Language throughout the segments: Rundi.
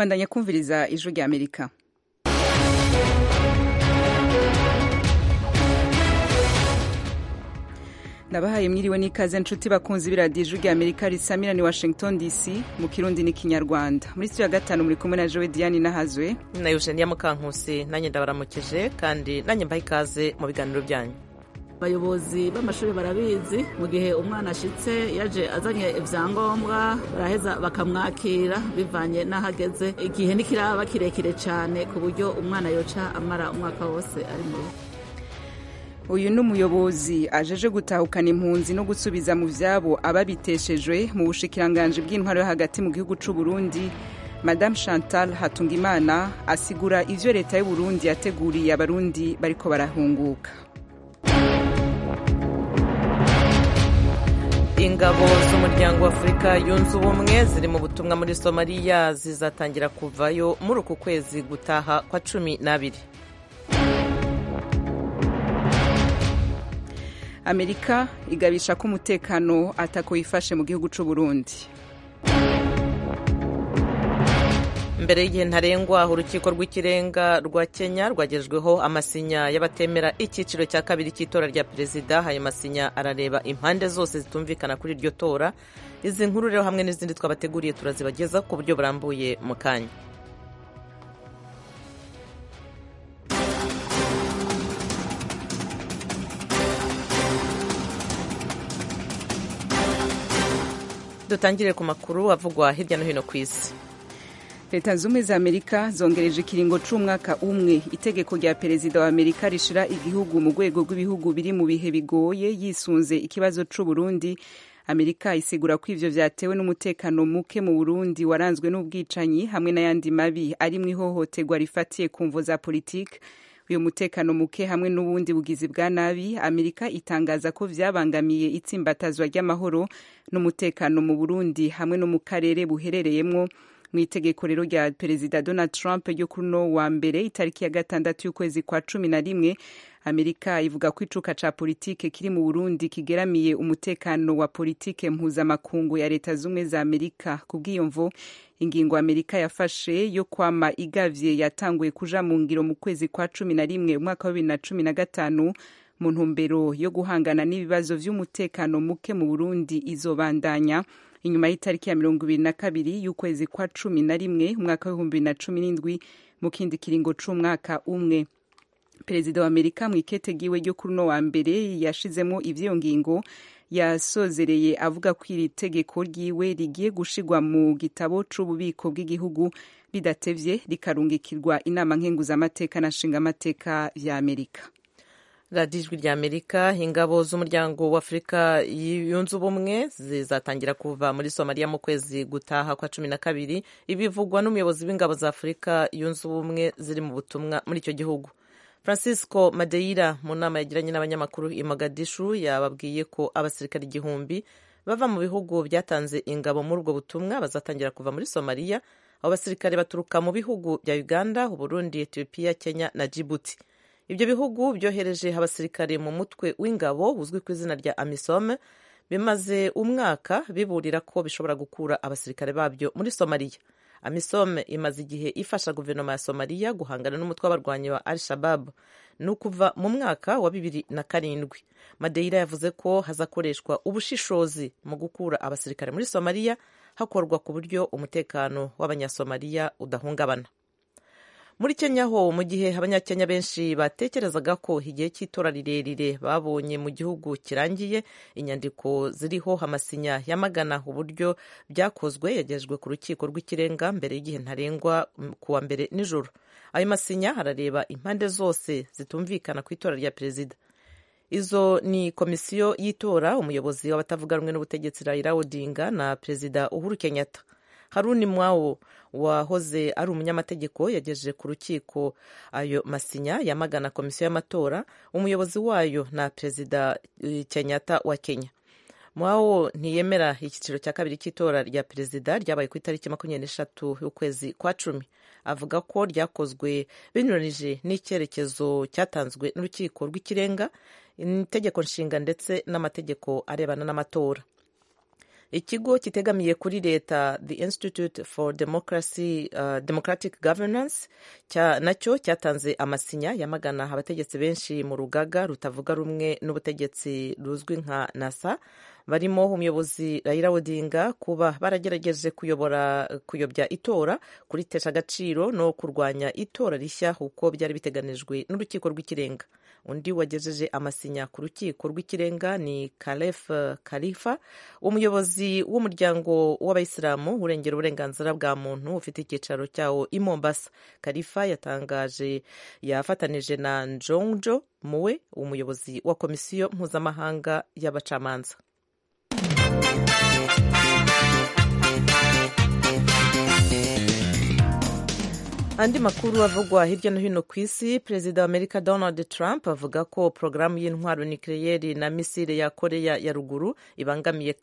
bandanya kumviriza ijwi rya Amerika. Nabahaye mwiriwe n'ikaze nshuti bakunzi b'iradiyo ijwi rya Amerika risamira ni Washington DC mu Kirundi n'ikinyarwanda. Muri studio ya gatanu muri kumwe na Joe Diane Nahazwe na Eugenia Mukankusi, nanjye ndabaramukije kandi nanjye mbaha ikaze mu biganiro byanyu. Abayobozi b'amashuri barabizi, mu gihe umwana ashitse yaje azanye ivyangombwa baraheza bakamwakira bivanye n'ahageze. Igihe nikiraba kirekire cyane ku buryo umwana yoca amara umwaka wose ari mu rugo. Uyu ni umuyobozi ajeje gutahukana impunzi no gusubiza mu vyabo ababiteshejwe mu bushikiranganje bw'intwaro yo hagati mu gihugu c'u Burundi. Madame Chantal Hatungimana asigura ivyo leta y'u Burundi yateguriye abarundi bariko barahunguka. Ingabo z'umuryango wa Afurika yunze ubumwe ziri mu butumwa muri Somalia zizatangira kuvayo muri uku kwezi gutaha kwa 12. Amerika igabisha ko umutekano atako yifashe mu gihugu c'u Burundi. Mbere y'igihe ntarengwa urukiko rw'ikirenga rwa Kenya rwagejejweho amasinya y'abatemera icyiciro cya kabiri cy'itora rya perezida. Ayo masinya arareba impande zose zitumvikana kuri iryo tora. Izi nkuru rero hamwe n'izindi twabateguriye turazibageza ku buryo burambuye mu kanya. Dutangire ku makuru avugwa hirya no hino ku isi. Leta zumwe za Amerika zongereje ikiringo c'umwaka umwe itegeko rya perezida wa Amerika rishira igihugu mu rwego rw'ibihugu biri mu bihe bigoye yisunze ikibazo c'u Burundi. Amerika isigura ko ivyo vyatewe n'umutekano muke mu Burundi waranzwe n'ubwicanyi hamwe n'ayandi mabi ari mu ihohoterwa rifatiye ku mvo za politike. Uyu mutekano muke hamwe n'ubundi bugizi bwa nabi, Amerika itangaza ko vyabangamiye itsimbatazwa ry'amahoro n'umutekano mu Burundi hamwe no mu karere buherereyemwo. Mu itegeko rero rya perezida Donald Trump ryo kuno wa mbere itariki ya 6 y'ukwezi kwa 11, Amerika ivuga ko icuka ca politike kiri mu Burundi kigeramiye umutekano wa politike mpuzamakungu ya Leta zumwe za Amerika. Kubw'iyo mvo ingingo Amerika yafashe yo kwama igavye yatanguye kuja mu ngiro mu kwezi kwa 11 umwaka wa 2015 mu ntumbero yo guhangana n'ibibazo vy'umutekano muke mu Burundi izobandanya inyuma y'itariki ya 22 y'ukwezi kwa 11 umwaka wa 2017 mu kindi kiringo c'umwaka umwe. Perezida wa Amerika mu ikete giwe ryo kuno wa mbere yashizemo ivyo ngingo yasozereye avuga ko iri tegeko ryiwe rigiye gushigwa mu gitabo c'ububiko bw'igihugu bidatevye rikarungikirwa inama nkenguzamateka na nshingamateka vya Amerika. Radiyo ijwi rya Amerika, ingabo z'umuryango wa Afurika yunze ubumwe zizatangira kuva muri Somalia mu kwezi gutaha kwa 12. Ibivugwa n'umuyobozi w'ingabo za Afurika yunze ubumwe ziri mu butumwa muri icyo gihugu. Francisco Madeira mu nama yagiranye n'abanyamakuru i Mogadishu yababwiye ko abasirikari 1000 bava mu bihugu byatanze ingabo muri ubwo butumwa bazatangira kuva muri Somalia. Abo basirikare baturuka mu bihugu bya Uganda, Burundi, Ethiopia, Kenya na Djibouti. Ibyo bihugu byohereje abasirikare mu mutwe w'ingabo uzwi ku izina rya AMISOM bimaze umwaka biburira ko bishobora gukura abasirikare babyo muri Somalia. AMISOM imaze igihe ifasha guverinoma ya Somalia guhangana n'umutwe w'abarwanyi wa Al-Shabaab n'ukuva mu mwaka wa 2007. Madeira yavuze ko hazakoreshwa ubushishozi mu gukura abasirikare muri Somalia hakorwa ku buryo umutekano w'abanyasomaliya udahungabana. Muri Kenya ho mu gihe abanyakenya benshi batekerezaga ko igihe cy'itora rirerire babonye mu gihugu kirangiye, inyandiko ziriho amasinya yamagana uburyo byakozwe yagejejwe ku rukiko rw'ikirenga mbere y'igihe ntarengwa kuwa mbere nijoro. Ayo masinya harareba impande zose zitumvikana ku itora rya perezida. Izo ni komisiyo y'itora, umuyobozi w'abatavuga rumwe n'ubutegetsi Raila Odinga na perezida Uhuru Kenyatta. Haruni Mwao wahoze ari umunyamategeko yagejeje ku rukiko ayo masinya yamagana komisiyo y'amatora, umuyobozi wayo na perezida Kenyatta wa Kenya. Mwao ntiyemera icyiciro cya kabiri cy'itora rya perezida ryabaye ku itariki 23 y'ukwezi kwa 10. Avuga ko ryakozwe binyuranije n'icyerekezo cyatanzwe n'urukiko rw'ikirenga, itegeko nshinga ndetse n'amategeko arebana n'amatora. ikigo kitegamiye kuri leta The Institute for Democratic Governance nacyo cyatanze amasinya yamagana abategetsi benshi mu rugaga rutavuga rumwe n'ubutegetsi ruzwi nka NASA, barimo umuyobozi Raila Odinga kuba baragerageje kuyobya itora, kuritesha agaciro no kurwanya itora rishya uko byari biteganijwe n'urukiko rw'ikirenga. Undi wagejeje amasinya ku rukiko rw'ikirenga ni Khalef Khalifa, umuyobozi w'umuryango w'abayisilamu urengera uburenganzira bwa muntu ufite icyicaro cyawo i Mombasa. Khalifa yafatanije na Njonjo Muwe, umuyobozi wa komisiyo mpuzamahanga y'abacamanza. Andi makuru avugwa hirya no hino ku isi, perezida wa Amerika Donald Trump avuga ko porogaramu y'intwaro nucleaire na misile ya Korea ya ruguru ibangamiye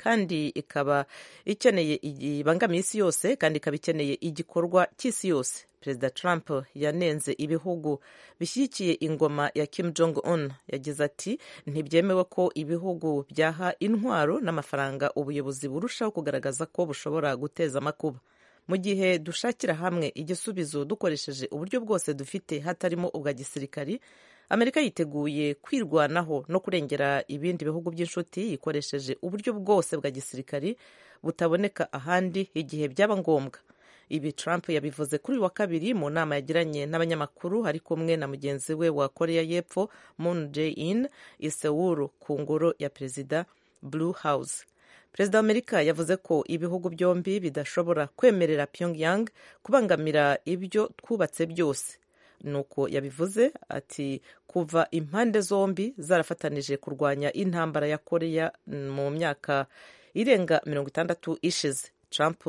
isi yose kandi ikaba ikeneye igikorwa cy'isi yose. Perezida Trump yanenze ibihugu bishyigikiye ingoma ya Kim Jong-un. Yagize ati, ntibyemewe ko ibihugu byaha intwaro n'amafaranga ubuyobozi burushaho kugaragaza ko bushobora guteza amakuba. Mu gihe dushakira hamwe igisubizo dukoresheje uburyo bwose dufite hatarimo ubwa gisirikari, Amerika yiteguye kwirwanaho no kurengera ibindi bihugu by'inshuti ikoresheje uburyo bwose bwa gisirikari butaboneka ahandi igihe byaba ngombwa. Ibi Trump yabivuze kuri uyu wa kabiri mu nama yagiranye n'abanyamakuru ari kumwe na mugenzi we wa Korea y'Epfo Moon Jae-in i Seoul ku ngoro ya perezida Blue House. Perezida wa Amerika yavuze ko ibihugu byombi bidashobora kwemerera Pyongyang kubangamira ibyo twubatse byose. Nuko yabivuze ati, kuva impande zombi zarafatanije kurwanya intambara ya Korea mu myaka irenga 60 ishize. Trump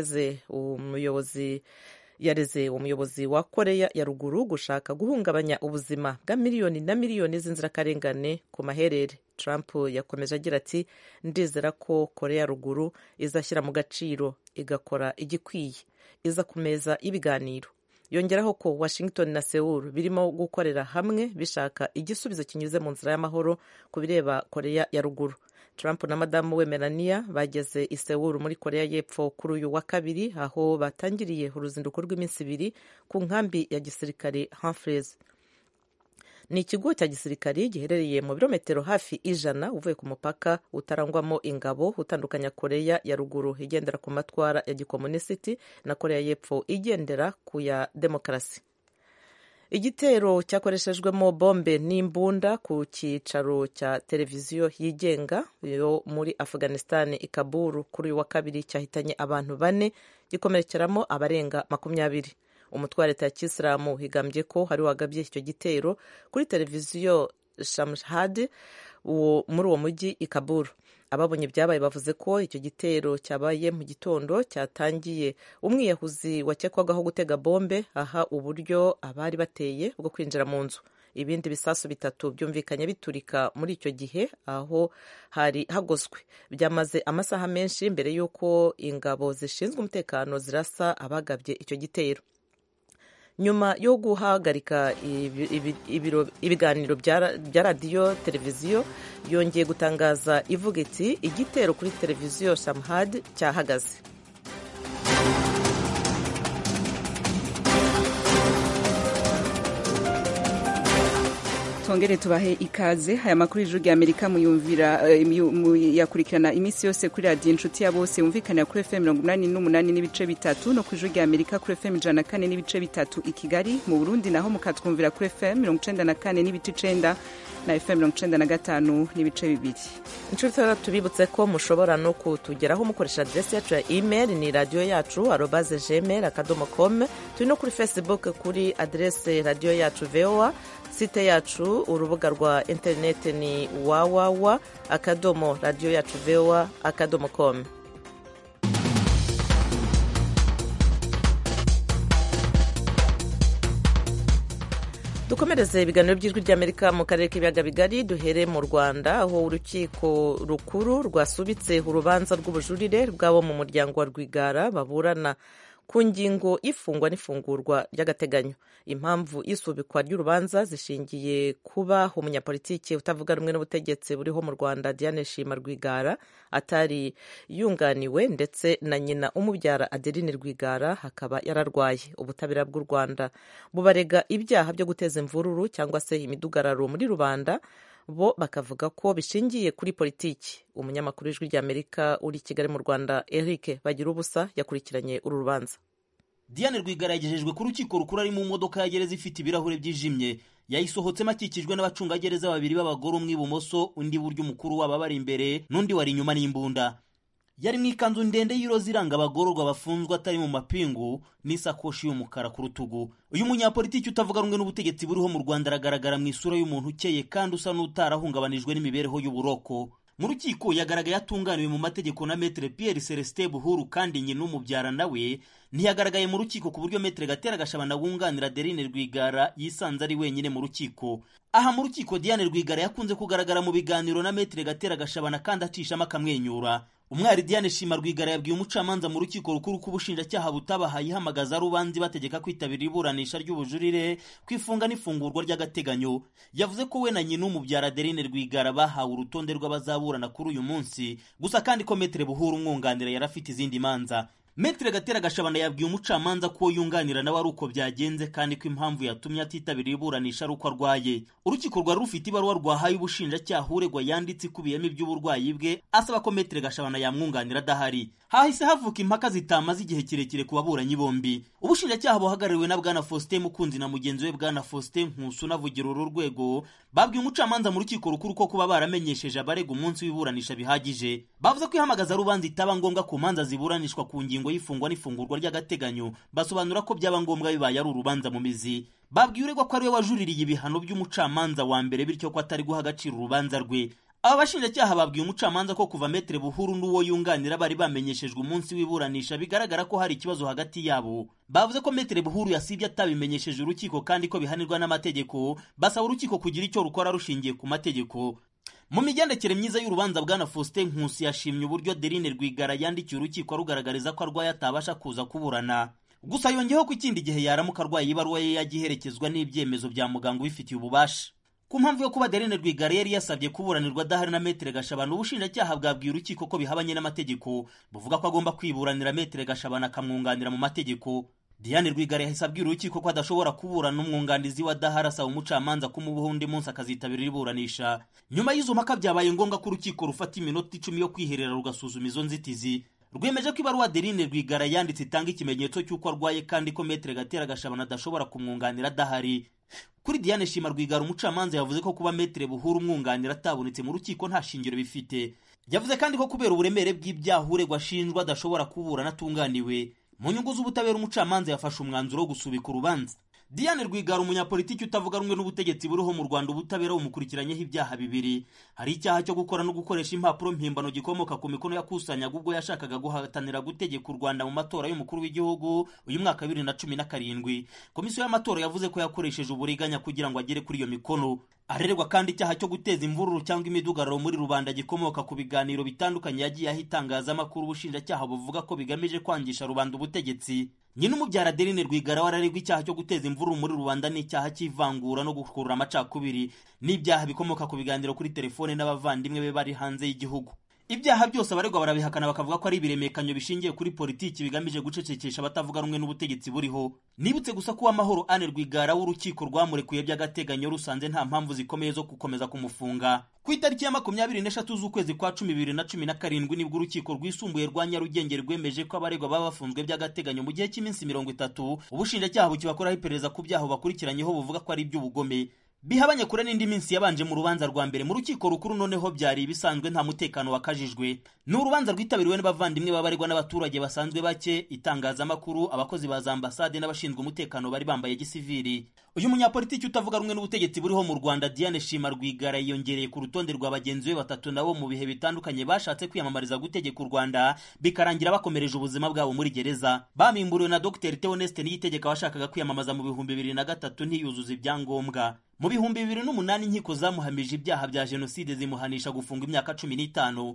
yareze umuyobozi wa Korea ya ruguru gushaka guhungabanya ubuzima bwa miliyoni na miliyoni z'inzirakarengane ku maherere. Trump yakomeje agira ati, ndizera ko Korea ya ruguru izashyira mu gaciro igakora igikwiye, iza ku meza y'ibiganiro. Yongeraho ko Washington na Seoul birimo gukorera hamwe bishaka igisubizo kinyuze mu nzira y'amahoro ku bireba Korea ya ruguru. Trump na madamu we Melania bageze i Seoul muri Korea y'Epfo kuri uyu wa kabiri, aho batangiriye uruzinduko rw'iminsi 2 ku nkambi ya gisirikare Humphreys. Ni ikigo cya gisirikari giherereye mu birometero hafi 100 uvuye ku mupaka utarangwamo ingabo utandukanya Korea ya ruguru igendera ku matwara ya gikomunisiti na Korea y'Epfo igendera ku ya demokarasi. Igitero cyakoreshejwemo bombe n'imbunda ku cyicaro cya televiziyo yigenga yo muri Afghanistan i Kabul kuri uyu wa kabiri cyahitanye abantu 4 gikomerekeramo abarenga 20. Umutwe wa leta ya Kisilamu higambye ko hari wagabye icyo gitero kuri televiziyo Shamshad muri uwo mujyi i Kabul. Ababonye byabaye bavuze ko icyo gitero cyabaye mu gitondo cyatangiye umwiyahuzi wakekwagaho gutega bombe aha uburyo abari bateye bwo kwinjira mu nzu. Ibindi bisasu 3 byumvikanye biturika muri icyo gihe aho hari hagoswe. Byamaze amasaha menshi mbere y'uko ingabo zishinzwe umutekano zirasa abagabye icyo gitero. Nyuma yo guhagarika ibiganiro bya radiyo televiziyo, yongeye gutangaza ivuga iti, igitero kuri televiziyo Shamhad cyahagaze. Tongere tubahe ikaze. Aya makuru y'Ijwi ry'Amerika yakurikirana iminsi yose kuri radiyo inshuti ya bose yumvikanira kuri FM 88 n'ibice 3 no ku Ijwi ry'Amerika kuri FM 104 n'ibice 3 i Kigali. Mu Burundi naho mukatwumvira kuri FM 94 n'ibice 9 na FM 95 n'ibice 2. Inshuti tubibutse ko mushobora no kutugeraho mukoresha adresse yacu ya email ni radio yacu @gmail.com. Turi no kuri Facebook kuri adresse radio yacu VOA. Site yacu urubuga rwa internet ni www.radioyacu.voa.com. Dukomereze ibiganiro by'Ijwi ry'Amerika mu karere k'ibiyaga bigari. Duhere mu Rwanda aho urukiko rukuru rwasubitse urubanza rw'ubujurire bw'abo mu muryango wa Rwigara baburana ku ngingo y'ifungwa n'ifungurwa ry'agateganyo. Impamvu y'isubikwa ry'urubanza zishingiye kuba umunyapolitiki utavuga rumwe n'ubutegetsi buriho mu Rwanda Diane Shima Rwigara atari yunganiwe, ndetse na nyina umubyara Adeline Rwigara hakaba yararwaye. Ubutabera bw'u Rwanda bubarega ibyaha byo guteza imvururu cyangwa se imidugararo muri rubanda, bo bakavuga ko bishingiye kuri politiki. Umunyamakuru w'Ijwi ry'Amerika uri i Kigali mu Rwanda Eric Bagirubusa yakurikiranye uru rubanza. Diane Rwigara yagejejwe ku rukiko rukuru ari mu modoka ya gereza ifite ibirahure byijimye. Yayisohotsemo akikijwe n'abacungagereza babiri b'abagore, umwe ibumoso undi buryo, umukuru wabo bari imbere n'undi wari inyuma n'imbunda. Yari mu ikanzu ndende y'iroza iranga abagororwa bafunzwe atari mu mapingu n'isakoshi y'umukara ku rutugu. Uyu munyapolitiki utavuga rumwe n'ubutegetsi buriho mu Rwanda aragaragara mu isura y'umuntu ukeye kandi usa n'utarahungabanijwe n'imibereho y'uburoko. Mu rukiko yagaragaye atunganiwe mu mategeko na Maître Pierre Celestin Buhuru, kandi nyina n'umubyara nawe ntiyagaragaye mu rukiko, ku buryo Maître Gatera Gashabana wunganira Adeline Rwigara yisanze ari wenyine mu rukiko. Aha mu rukiko Diane Rwigara yakunze kugaragara mu biganiro na Maître Gatera Gashabana kandi acishamo akamwenyura. Umwari Diane Shima Rwigara yabwiye umucamanza mu rukiko rukuru ko ubushinjacyaha butabahaye ihamagaza rubanzi bategeka kwitabira iburanisha ry'ubujurire kwifunga n'ifungurwa ry'agateganyo. Yavuze ko we na nyina umubyara Adeline Rwigara bahawe urutonde rw'abazaburana kuri uyu munsi, gusa kandi ko Maître Buhuru umwunganira yarafite izindi manza. Maître Gatera Gashabana yabwiye umucamanza ko yunganira nawe ari uko byagenze, kandi ko impamvu yatumye atitabira iburanisha ari uko arwaye. Urukiko rwari rufite ibaruwa rwahaye ubushinjacyaha uregwa yanditse ikubiyemo iby'uburwayi bwe, asaba ko Maître Gashabana yamwunganira adahari. Hahise havuka impaka zitamaze igihe kirekire ku baburanyi bombi. Ubushinjacyaha buhagarariwe na Bwana Faustin Mukunzi na mugenzi we Bwana Faustin Nkusu unavugira uru rwego babwiye umucamanza mu rukiko rukuru ko kuba baramenyesheje abarega umunsi w'iburanisha bihagije. Bavuze ko ihamagaza rubanza itaba ngombwa ku manza ziburanishwa ku ngingo y'ifungwa n'ifungurwa ry'agateganyo, basobanura ko byaba ngombwa bibaye ari urubanza mu mizi. Babwiye uregwa ko ariwe wajuririye ibihano by'umucamanza wa mbere, bityo ko atari guha agaciro urubanza rwe. Aba bashinjacyaha babwiye umucamanza ko kuva Maître Buhuru n'uwo yunganira bari bamenyeshejwe umunsi w'iburanisha bigaragara ko hari ikibazo hagati yabo. Bavuze ko Maître Buhuru yasibye atabimenyesheje urukiko kandi ko bihanirwa n'amategeko, basaba urukiko kugira icyo rukora rushingiye ku mategeko. Mu migendekere myiza y'urubanza Bwana Faustin Nkusi yashimye uburyo Adeline Rwigara yandikiye urukiko arugaragariza ko arwaye atabasha kuza kuburana. Gusa yongeyeho ko ikindi gihe yaramuka arwaye ibaruwa ye yagiherekezwa n'ibyemezo bya muganga ubifitiye ububasha. Ku mpamvu yo kuba Adeline Rwigara yari yasabye kuburanirwa adahari na Maître Gashabana, ubushinjacyaha bwabwiye urukiko ko bihabanye n'amategeko, buvuga ko agomba kwiburanira Maître Gashabana akamwunganira mu mategeko. Diane Rwigara yahise abwira urukiko ko adashobora kuburana n'umwunganizi wa adahari, asaba umucamanza kumubaho undi munsi akazitabira iburanisha. Nyuma y'izo mpaka byabaye ngombwa ko urukiko rufata iminota 10 yo kwiherera rugasuzuma izo nzitizi. Rwemeje ko ibaruwa Adeline Rwigara yanditse itanga ikimenyetso cy'uko arwaye kandi ko Maître Gatera Gashabana adashobora kumwunganira adahari. Kuri Diane Shima Rwigara umucamanza yavuze ko kuba Maître Buhuru umwunganira atabonetse mu rukiko nta shingiro bifite. Yavuze kandi ko kubera uburemere bw'ibyaha uregwa ashinjwa adashobora kuburana atunganiwe. Mu nyungu z'ubutabera umucamanza yafashe umwanzuro wo gusubika urubanza. Diane Rwigara umunyapolitiki utavuga rumwe n'ubutegetsi buriho mu Rwanda, ubutabera bumukurikiranyeho ibyaha bibiri. Hari icyaha cyo gukora no gukoresha impapuro mpimbano gikomoka ku mikono yakusanyaga ubwo yashakaga guhatanira gutegeka u Rwanda mu matora y'umukuru w'igihugu uyu mwaka 2017. Komisiyo y'amatora yavuze ko yakoresheje uburiganya kugira ngo agere kuri iyo mikono. Arererwa kandi icyaha cyo guteza imvururu cyangwa imidugararo muri rubanda gikomoka ku biganiro bitandukanye yagiye ahitangazamakuru, ubushinjacyaha buvuga ko bigamije kwangisha rubanda ubutegetsi. Nyina umubyara Adeline Rwigara wararegwa icyaha cyo guteza imvururu muri rubanda n'icyaha cy'ivangura no gukurura amacakubiri n'ibyaha bikomoka ku biganiro kuri telefone n'abavandimwe be bari hanze y'igihugu. Ibyaha byose abaregwa barabihakana bakavuga ko ari ibiremekanyo bishingiye kuri politiki bigamije gucecekesha abatavuga rumwe n'ubutegetsi buriho. Nibutse gusa ko Amahoro Anne Rwigara w'urukiko rwamurekuye by'agateganyo rusanze nta mpamvu zikomeye zo gukomeza kumufunga. Ku itariki ya 23 z'ukwezi kwa 10 2017 nibwo urukiko rwisumbuye rwa Nyarugenge rwemeje ko abaregwa baba bafunzwe by'agateganyo mu gihe cy'iminsi 30. Ubushinjacyaha bukibakoraho iperereza ku byaha bakurikiranyeho buvuga ko ari iby'ubugome. Bihabanye kure n'indi minsi yabanje mu rubanza rwa mbere mu rukiko rukuru, noneho byari bisanzwe nta mutekano wakajijwe. Ni urubanza rwitabiriwe n'abavandimwe babaregwa n'abaturage basanzwe bake, itangazamakuru, abakozi ba ambasade n'abashinzwe umutekano bari bambaye gisivili. Uyu munyapolitiki utavuga rumwe n'ubutegetsi buriho mu Rwanda Diane Shima Rwigara yongereye ku rutonde rwa bagenzi be batatu nabo mu bihe bitandukanye bashatse kwiyamamariza gutegeka u Rwanda bikarangira bakomereje ubuzima bwabo muri gereza. Bamimburiwe na Dr Theoneste Niyitegeka washakaga kwiyamamaza mu 2003 ntiyuzuza ibyangombwa. Mu 2008 inkiko zamuhamije ibyaha bya jenoside zimuhanisha gufunga imyaka 15.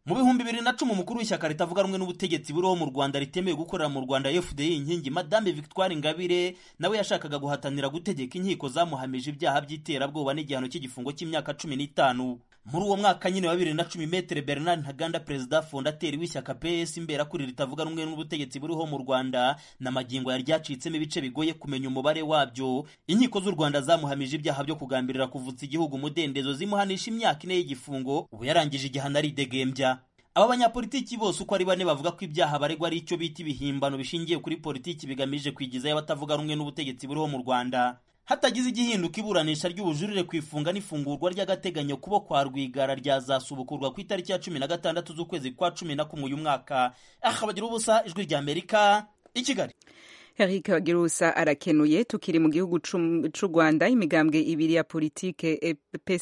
Mu bihumbi 2010 umukuru w'ishyaka ritavuga rumwe n'ubutegetsi buriho mu Rwanda ritemewe gukorera mu Rwanda FDI inkingi Madame Victoire Ingabire nawe yashakaga guhatanira gutegeka inkiko zamuhamije ibyaha by'iterabwoba n'igihano cy'igifungo cy'imyaka 15. Muri uwo mwaka nyine wa 2010 Maître Bernard Ntaganda perezida fondateri w'ishyaka PS imbera kuri ritavuga rumwe n'ubutegetsi buriho mu Rwanda na magingo yari ryacitsemo ibice bigoye kumenya umubare wabyo, inkiko z'u Rwanda zamuhamije ibyaha byo kugambirira kuvutsa igihugu umudendezo zimuhanisha imyaka 4 y'igifungo, ubu yarangije igihano aridegembya. Aba banyapolitiki bose uko ari bane bavuga ko ibyaha baregwa ari icyo bita ibihimbano bishingiye kuri politiki bigamije kwigizayo abatavuga rumwe n'ubutegetsi buriho mu Rwanda. Hatagize igihinduka iburanisha ry'ubujurire ku ifunga n'ifungurwa ry'agateganyo kubo kwa Rwigara ryazasubukurwa ku itariki ya 16 z'ukwezi kwa 11 uyu mwaka. Bagira ubusa, Ijwi ry'Amerika, i Kigali. Eric Bagirusa arakenuye. Tukiri mu gihugu c'u Rwanda, imigambwe ibiri ya politike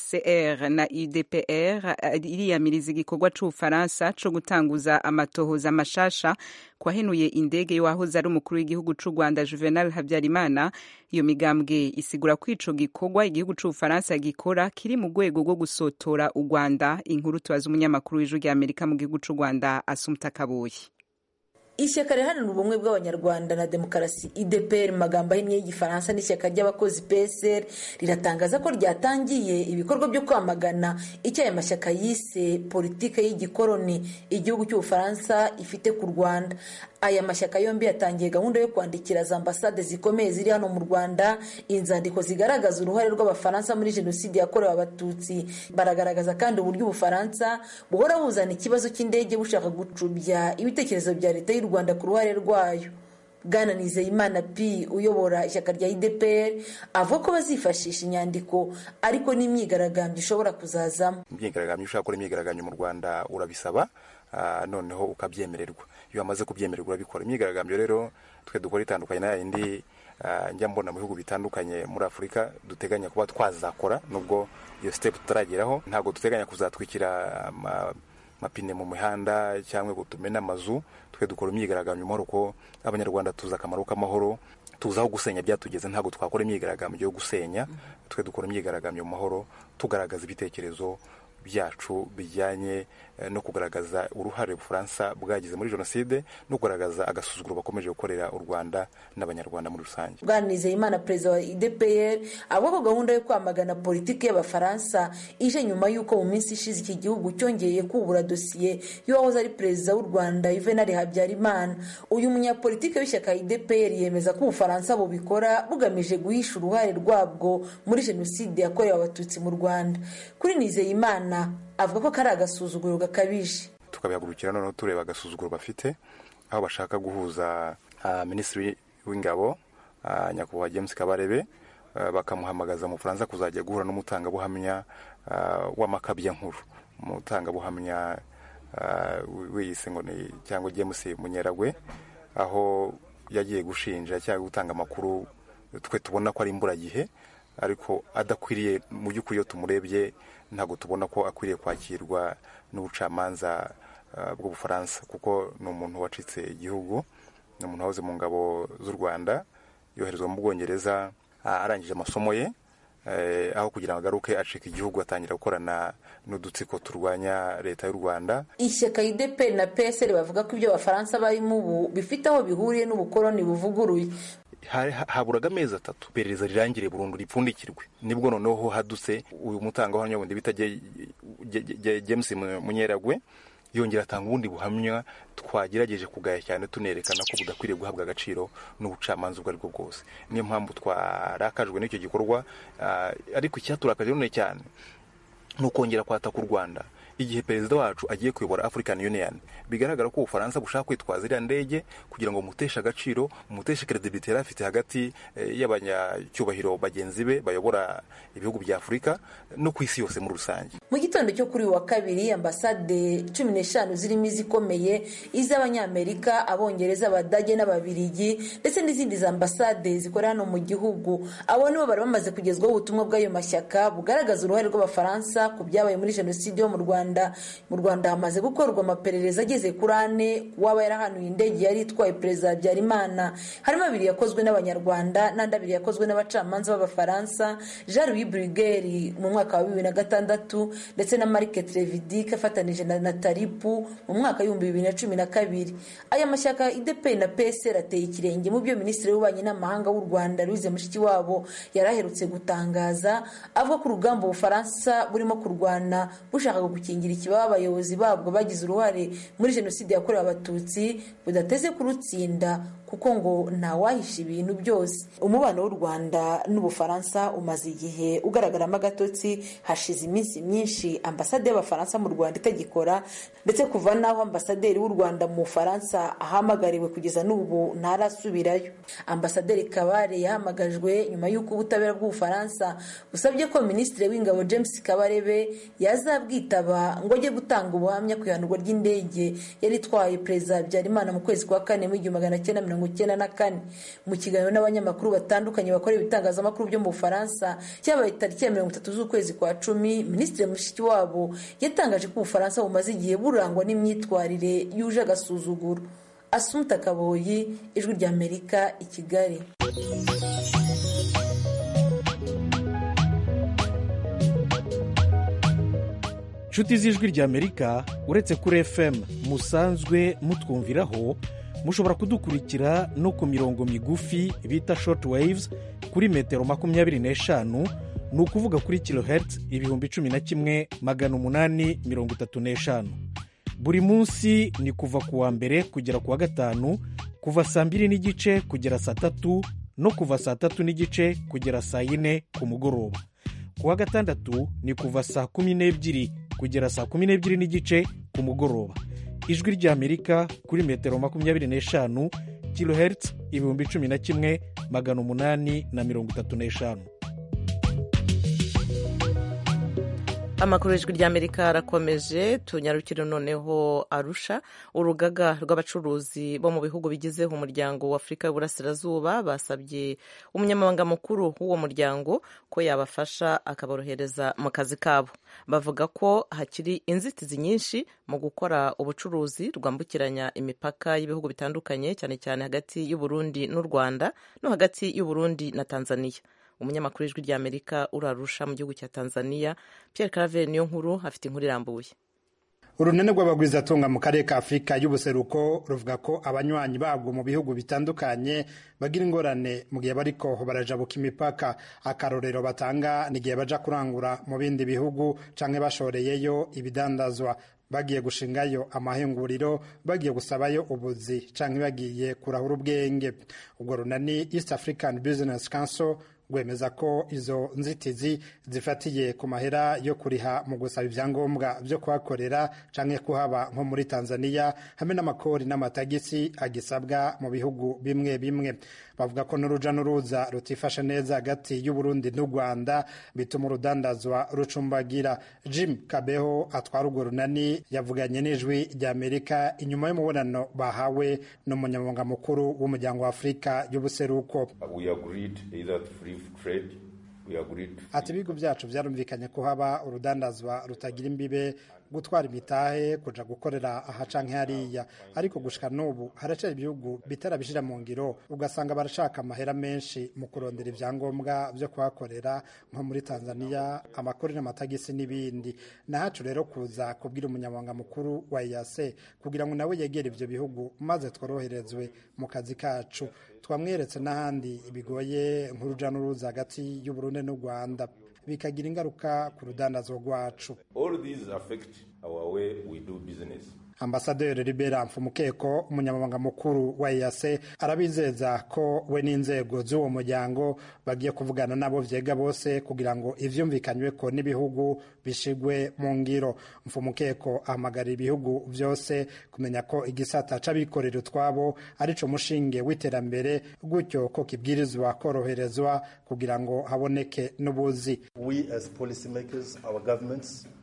PCR na UDPR iriyamiriza igikorwa c'Ubufaransa co gutanguza amatohoza mashasha kwahenuye indege y'uwahoze ari umukuru w'igihugu c'u Rwanda Juvenal Habyarimana. Iyo migambwe isigura ko ico gikorwa igihugu c'Ubufaransa gikora kiri mu rwego rwo gusotora u Rwanda. Inkuru tubaza umunyamakuru w'Ijwi ry'Amerika mu gihugu c'u Rwanda Assumpta Kaboyi. Ishyaka riharanira ubumwe bw'abanyarwanda na demokarasi UDPR mu magambo ahinnye y'Igifaransa n'ishyaka ry'abakozi PCR riratangaza ko ryatangiye ibikorwa byo kwamagana icyo aya mashyaka yise politike y'igikoloni igihugu cy'Ubufaransa ifite ku Rwanda. Aya mashyaka yombi yatangiye gahunda yo kwandikira za ambasade zikomeye ziri hano mu Rwanda inzandiko zigaragaza uruhare rw'Abafaransa muri jenoside yakorewe Abatutsi. Baragaragaza kandi uburyo Ubufaransa buhora buzana ikibazo cy'indege bushaka gucubya ibitekerezo bya leta y'u Rwanda ku ruhare rwayo. Bwana Nizeyimana P uyobora ishyaka rya UDPR avuga ko bazifashisha inyandiko ariko n'imyigaragambyo ishobora kuzazamo. Imyigaragambyo ushaka gukora imyigaragambyo mu Rwanda urabisaba noneho ukabyemererwa. Iyo amaze kubyemererwa urabikora. Imyigaragambyo rero twe dukora itandukanye na yindi njya mbona mu bihugu bitandukanye muri Afurika duteganya kuba twazakora, nubwo iyo step tutarageraho. Ntabwo duteganya kuzatwikira mapine mu mihanda cyangwa gutumena amazu. Twe dukora imyigaragambyo mu ko abanyarwanda tuza akamaro k'amahoro, tuzaho gusenya byatugeze. Ntabwo twakora imyigaragambyo yo gusenya. Twe dukora imyigaragambyo mu mahoro tugaragaza ibitekerezo byacu bijyanye no kugaragaza uruhare Ubufaransa bwagize muri jenoside no kugaragaza agasuzuguro bakomeje gukorera u Rwanda n'abanyarwanda muri rusange. Bwana Nizeyimana perezida wa UDPR avuga ko gahunda yo kwamagana politiki y'Abafaransa ije nyuma y'uko mu minsi ishize iki gihugu cyongeye kubura dosiye y'uwahoze ari perezida w'u Rwanda Juvenal Habyarimana. Uyu munyapolitiki w'ishyaka UDPR yemeza ko Ubufaransa bubikora bugamije guhisha uruhare rwabwo muri jenoside yakorewe Abatutsi mu Rwanda. Kuri Nizeyimana avuga ko kari agasuzuguro gakabije. Tukabihagurukira noneho tureba agasuzuguro bafite aho bashaka guhuza minisitiri w'ingabo nyakubahwa James Kabarebe bakamuhamagaza mu Faransa kuzajya guhura n'umutangabuhamya w'amakabya nkuru. Umutangabuhamya wiyise ngo ni cyangwa James Munyeragwe, aho yagiye gushinja cyangwa gutanga amakuru twe tubona ko ari imburagihe ariko adakwiriye. Mu by'ukuri iyo tumurebye ntabwo tubona ko akwiriye kwakirwa n'ubucamanza bw'Ubufaransa, kuko ni umuntu wacitse igihugu, ni umuntu wahoze mu ngabo z'u Rwanda, yoherezwa mu Bwongereza arangije amasomo ye, aho kugira ngo agaruke acika igihugu atangira gukorana n'udutsiko turwanya leta y'u Rwanda. Ishyaka UDPR na PSR bavuga ko ibyo Abafaransa barimo ubu bifite aho bihuriye n'ubukoloni buvuguruye. Haburaga amezi 3 iperereza rirangire burundu ripfundikirwe, nibwo noneho hadutse uyu mutangabuhamya wundi bita James Munyeragwe yongera atanga ubundi buhamya twagerageje kugaya cyane tunerekana ko budakwiriye guhabwa agaciro n'ubucamanza ubwo aribwo bwose. Niyo mpamvu twarakajwe n'icyo gikorwa, ariko icyaturakaje none cyane n'ukongera kwataka u Rwanda igihe perezida wacu agiye kuyobora African Union. Bigaragara ko Ubufaransa bushaka kwitwaza iriya ndege kugira ngo muteshe agaciro, muteshe credibility afite hagati y'abanyacyubahiro bagenzi be bayobora ibihugu bya Afurika no ku isi yose muri rusange. Mu gitondo cyo kuri wa kabiri ambasade 15 zirimo izikomeye iz'Abanyamerika, Abongereza, Abadage n'Ababiligi ndetse n'izindi za ambasade zikorera hano mu gihugu, abo nibo bari bamaze kugezwaho ubutumwa bw'ayo mashyaka bugaragaza uruhare rw'Abafaransa ku byabaye muri jenoside yo mu Rwanda Rwanda. Mu Rwanda hamaze gukorwa amaperereza ageze kuri 4 waba yarahanuye indege yari itwaye Perezida Habyarimana, harimo 2 yakozwe n'Abanyarwanda n'andi 2 yakozwe n'abacamanza b'Abafaransa, Jean-Louis Bruguière mu mwaka wa 2006 ndetse na Marc Trevidic afatanije na Natalipu mu mwaka wa 2012. Aya mashyaka IDP na PSR ateye ikirenge mu byo Minisitiri w'Ububanyi n'Amahanga w'u Rwanda Louise Mushikiwabo yaraherutse gutangaza, avuga ko urugamba Ubufaransa burimo kurwana bushaka gukingira ikibaba abayobozi babwo bagize uruhare muri Jenoside yakorewe Abatutsi budateze kurutsinda, kuko ngo ntawahisha ibintu byose. Umubano w'u Rwanda n'Ubufaransa umaze igihe ugaragaramo agatotsi. Hashize iminsi myinshi ambasade y'Abafaransa mu Rwanda itagikora, ndetse kuva naho ambasaderi w'u Rwanda mu Bufaransa ahamagariwe kugeza n'ubu ntarasubirayo. Ambasaderi Kabare yahamagajwe nyuma y'uko ubutabera bw'Ubufaransa busabye ko Minisitiri w'Ingabo James Kabarebe yazabwitaba ngo ajye gutanga ubuhamya ku ihanurwa ry'indege yari itwaye Perezida Habyarimana mu kwezi kwa 4 mu 1994. Mu kiganiro n'abanyamakuru batandukanye bakorera ibitangazamakuru byo mu Bufaransa cyabaye tariki ya 30 z'ukwezi kwa 10, Minisitiri Mushikiwabo yatangaje ko Ubufaransa bumaze igihe burangwa n'imyitwarire yuje agasuzuguro. Assumpta Kaboyi, Ijwi ry'Amerika, i Kigali. Inshuti z'Ijwi ry'Amerika, uretse kuri FM musanzwe mutwumviraho, mushobora kudukurikira no ku mirongo migufi bita short waves kuri metero 25, ni ukuvuga kuri kilohertz 11,835. Buri munsi ni kuva ku wa mbere kugera ku wa gatanu, kuva saa 2:30 kugera saa 3 no kuva saa 3:30 kugera saa 4 ku mugoroba. Ku wa gatandatu ni kuva saa 12 kugera saa 12:30 ku mugoroba. Ijwi ry'Amerika kuri metero 25 kilohertz 11,835. Amakuru y'Ijwi ry'Amerika arakomeje. Tunyarukire noneho Arusha. Urugaga rw'abacuruzi bo mu bihugu bigize umuryango wa Afurika y'Uburasirazuba basabye umunyamabanga mukuru w'uwo muryango ko yabafasha akaborohereza mu kazi kabo. Bavuga ko hakiri inzitizi nyinshi mu gukora ubucuruzi rwambukiranya imipaka y'ibihugu bitandukanye, cyane cyane hagati y'u Burundi n'u Rwanda no hagati y'u Burundi na Tanzania. Umunyamakuru w'Ijwi ry'Amerika urarusha mu gihugu cya Tanzania, Pierre Claver Niyonkuru, afite inkuru irambuye. Urunene rw'abagwizatunga mu karere ka Afurika y'ubuseruko ruvuga ko abanywanyi babwo mu bihugu bitandukanye bagira ingorane mu gihe bariko barajabuka imipaka. Akarorero batanga ni gihe baja kurangura mu bindi bihugu canke bashoreyeyo ibidandazwa, bagiye gushingayo amahinguriro, bagiye gusabayo ubuzi canke bagiye kurahura ubwenge. Ubwo runani East African Business Council rwemeza ko izo nzitizi zifatiye ku mahera yo kuriha mu gusaba ibyangombwa byo kuhakorera canke kuhaba nko muri Tanzania, hamwe n'amakori n'amatagisi agisabwa mu bihugu bimwe bimwe. Bavuga ko n'uruja n'uruza rutifashe neza hagati y'u Burundi n'u Rwanda bituma urudandazwa rucumbagira. Jim Kabeho atwara urwo runani yavuganye n'Ijwi ry'Amerika inyuma y'umubonano bahawe n'umunyamabanga mukuru w'umuryango wa Afurika y'ubuseruko. Ati ibigo byacu byarumvikanye ko haba urudandazwa rutagira imbibe, gutwara imitahe, kuja gukorera aha canke hariya, ariko gushika n'ubu haracari ibihugu bitarabishira mu ngiro, ugasanga barashaka amahera menshi mu kurondera ivyangombwa byo kuhakorera nko muri Tanzania, amakori n'amatagisi n'ibindi. Nahacu rero kuza kubwira umunyamabanga mukuru wa EAC kugira ngo nawe yegere ivyo bihugu maze tworoherezwe mu kazi kacu. Twamweretse n'ahandi ibigoye nk'uruja n'uruza hagati y'u Burundi n'u Rwanda, bikagira ingaruka ku rudandazo rwacu. All these affect our way we do business. Ambasaderi Libera Mfumukeko, umunyamabanga mukuru wa EAC, arabizeza ko we n'inzego z'uwo muryango bagiye kuvugana nabo vyega bose kugira ngo ivyumvikanywe ko n'ibihugu bishigwe mu ngiro. Mfumukeko ahamagarira ibihugu vyose kumenya ko igisata c'abikorera utwabo arico mushinge w'iterambere, gutyo ko kibwirizwa koroherezwa kugira ngo haboneke n'ubuzi. We as policy makers, our governments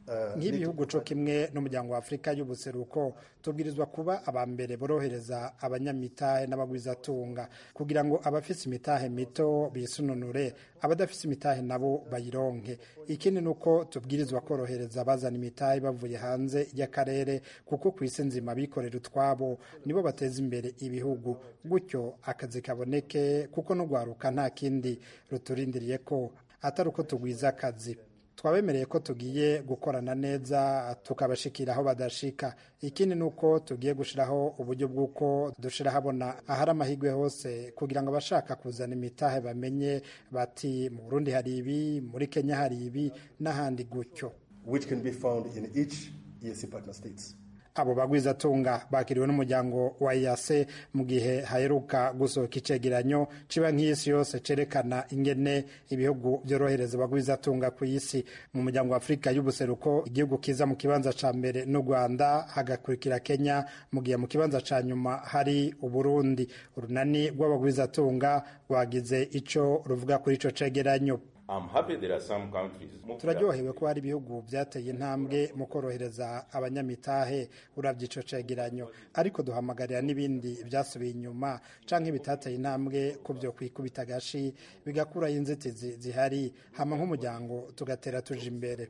nk'ibihugu co kimwe n'umuryango wa Afurika y'ubuseruko tubwirizwa kuba abambere borohereza abanyamitahe n'abagwizatunga kugira ngo abafise imitahe mito bisununure, abadafise imitahe nabo bayironke. Ikindi nuko tubwirizwa korohereza abazana imitahe bavuye hanze y'akarere, kuko kw'isi nzima bikorera utwabo nibo bateza imbere ibihugu, gutyo akazi kaboneke, kuko no gwaruka nta kindi ruturindiriye ko atari uko tugwiza akazi. Twabemereye ko tugiye gukorana neza tukabashikira aho badashika. Ikindi nuko tugiye gushiraho uburyo bw'uko dushira habona ahari amahigwe hose kugira ngo abashaka kuzana imitahe bamenye bati mu Burundi hari ibi, muri Kenya hari ibi n'ahandi gutyo, which can be found in each EAC partner states. Abo bagwizatunga bakiriwe n'umuryango wa EAC mu gihe haheruka gusohoka icegeranyo ciba nk'isi yose cerekana ingene ibihugu byorohereza bagwizatunga ku isi. Mu muryango wa Afurika y'ubuseruko igihugu kiza mu kibanza ca mbere n'u Rwanda, hagakurikira Kenya, mu gihe mu kibanza ca nyuma hari Uburundi. Urunani rw'abagwizatunga rwagize ico ruvuga kuri ico cegeranyo. Turaryohewe ko hari ibihugu byateye intambwe mu korohereza abanyamitahe uravye ico cegeranyo, ariko duhamagarira n'ibindi byasubiye inyuma canke bitateye intambwe ko byo kwikubita agashi bigakura inzitizi zihari, hama nk'umuryango tugatera tuje imbere.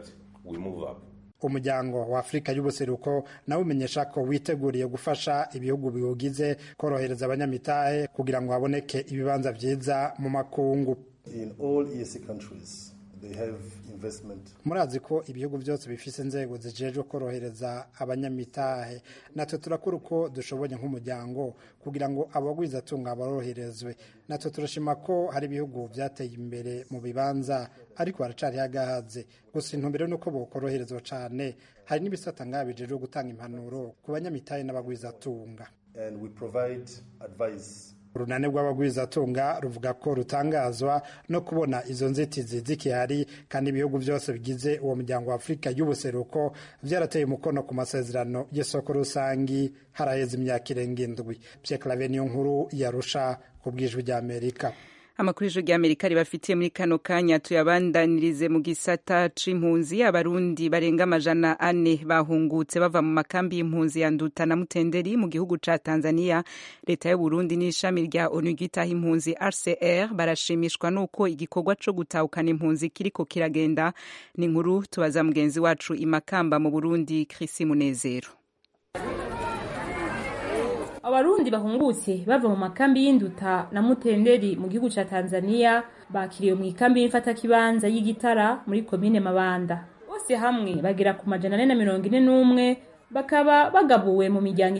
Umuryango wa Afurika y'ubuseruko nawe umenyesha ko witeguriye gufasha ibihugu biwugize korohereza abanyamitahe kugira ngo haboneke ibibanza vyiza mu makungu. In all EAC countries, they have investment. Murazi ko ibihugu byose bifise inzego zijejwe korohereza abanyamitahe, natwe turakora uko dushoboye nk'umuryango kugira ngo abagwizatunga boroherezwe. Natwe turashima ko hari ibihugu byateye imbere mu bibanza, ariko haracari hagahaze. Gusa intumbero nuko bokoroherezwa cane. Hari n'ibisata ngaha bijejwe gutanga impanuro ku banyamitahe n'abagwizatunga. And we provide advice. Urunane rw'abagwizatunga ruvuga ko rutangazwa no kubona izo nzitizi zikihari, kandi ibihugu byose bigize uwo muryango wa Afurika y'ubuseruko vyarateye umukono ku masezerano y'isoko rusangi haraheze imyaka irenga 7. Pierre Claver niyo nkuru yarusha ku bwijwi rya Amerika. Amakuru y'ijwi ry'Amerika ribafitiye muri kano kanya tuyabandanirize mu gisata c'impunzi. Abarundi barenga 400 bahungutse bava mu makambi y'impunzi ya Nduta na Mutenderi mu gihugu ca Tanzania. Leta y'u Burundi n'ishami rya ONU gitaha impunzi RCR barashimishwa nuko igikorwa co gutahukana impunzi kiriko kiragenda. Ni inkuru tubaza mugenzi wacu Imakamba mu Burundi, Chris Munezero. Abarundi bahungutse bava mu makambi y'Induta na Mutenderi mu gihugu ca Tanzania bakiriwe mu ikambi y'imfata kibanza y'Igitara muri komine Mabanda. Bose hamwe bagera ku 441 bakaba bagabuwe mu miryango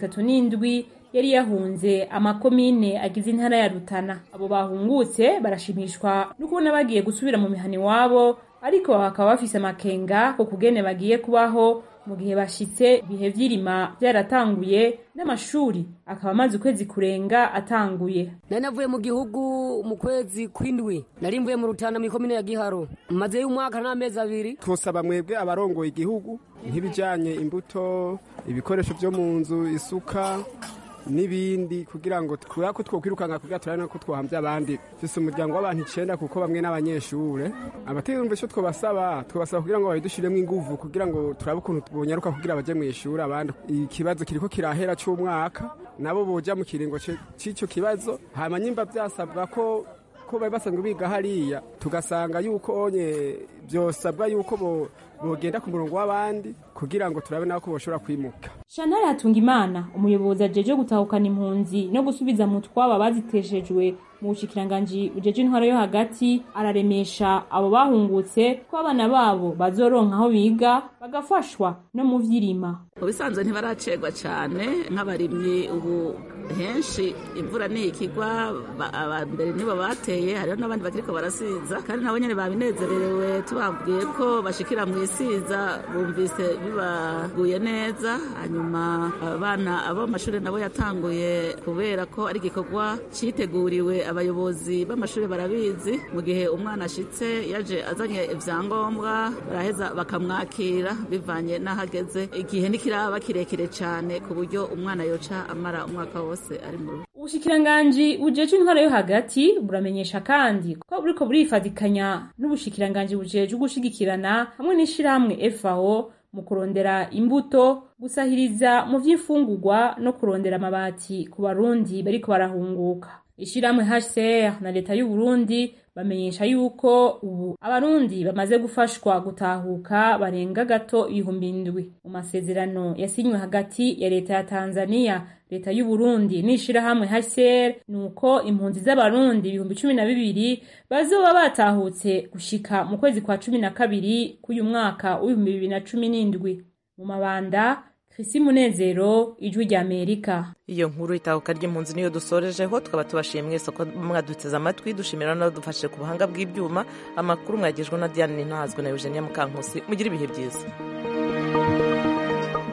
137 yari yahunze amakomine agize intara ya Rutana. Abo bahungutse barashimishwa n'ukubona bagiye gusubira mu mihani wabo, ariko bakaba bafise amakenga ko kugene bagiye kubaho mu gihe bashitse bihe vy'irima byaratanguye n'amashuri akaba amaze ukwezi kurenga atanguye. Nanavuye mu gihugu mu kwezi kwindwi, nari mvuye mu Rutana mu komine ya Giharo, maze y'umwaka n'amezi 2. Twosaba mwebwe abarongoye igihugu nk'ibijanye imbuto, ibikoresho byo mu nzu, isuka n'ibindi, kugira ngo twako twokwirukanga kugira turane ko twahamvye abandi. Fise umuryango w'abantu 9 kuko bamwe n'abanyeshure. Abatirumve cyo twobasaba kugira ngo babidushiremo inguvu kugira ngo turabe ukuntu tubonyaruka kugira baje mu ishuri abandi. Ikibazo kiriko kirahera cy'umwaka nabo boja mu kiringo c'ico kibazo, hama nyimba byasabwa ko bari basanzwe biga hariya, tugasanga yuko onye byosabwa yuko bogenda ku murongo w'abandi kugira ngo turabe nako boshobora kwimuka. Chantal Hatungimana, umuyobozi ajeje gutahukana impunzi no gusubiza mu twaba baziteshejwe mu bushikiranganje ujeje intwaro yo hagati, araremesha abo bahungutse ko abana babo bazoronka aho biga bagafashwa no mu vy'irima. Ubisanzwe ntibaracegwa cyane nk'abarimyi, ubu henshi imvura ni ikigwa, abambere nibo bateye, hariho n'abandi bakiriko barasiza, kandi nabo nyene babinezererewe tubabwiye ko bashikira mu isiza bumvise bibaguye neza. Hanyuma abana abo amashuri nabo yatanguye kubera ko ari igikorwa citeguriwe, abayobozi b'amashuri barabizi, mu gihe umwana ashitse yaje azanye ivyangombwa baraheza bakamwakira bivanye n'ahageze. Igihe ntikiraba kirekire cyane ku buryo umwana yoca amara umwaka wose ari mu rugo. ubushikiranganji bujejwe intwaro yo hagati buramenyesha kandi ko buriko burifadikanya n'ubushikiranganji bujejwe gushigikirana hamwe n'ishirahamwe FAO mu kurondera imbuto, gusahiriza mu vy'imfungurwa no kurondera amabati ku barundi bariko barahunguka. Ishirahamwe HCR na leta y'u Burundi bamenyesha yuko ubu abarundi bamaze gufashwa gutahuka barenga gato 7,000 mu masezerano yasinywe hagati ya leta ya Tanzania, leta y'u Burundi n'ishirahamwe HCR, nuko impunzi z'abarundi 12,000 bazoba batahutse gushika mu kwezi kwa 12 k'uyu mwaka wa 2017 mu Mabanda. Chrisi Munezero, Ijwi rya Amerika. Iyo nkuru itahuka ry'impunzi niyo dusorejeho, tukaba tubashimiye mwese ko mwaduteze amatwi, dushimira n'abadufashije ku buhanga bw'ibyuma. Amakuru mwagejwe na Diane Ntazwe na Eugenia Mukankusi. Mugire ibihe byiza.